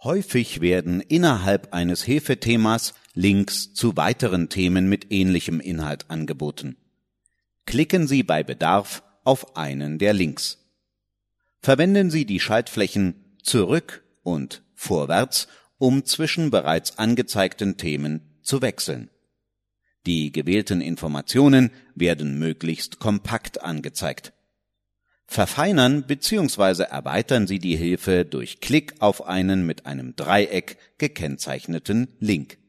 Häufig werden innerhalb eines Hilfethemas Links zu weiteren Themen mit ähnlichem Inhalt angeboten. Klicken Sie bei Bedarf auf einen der Links. Verwenden Sie die Schaltflächen Zurück und Vorwärts, um zwischen bereits angezeigten Themen zu wechseln. Die gewählten Informationen werden möglichst kompakt angezeigt. Verfeinern bzw. erweitern Sie die Hilfe durch Klick auf einen mit einem Dreieck gekennzeichneten Link.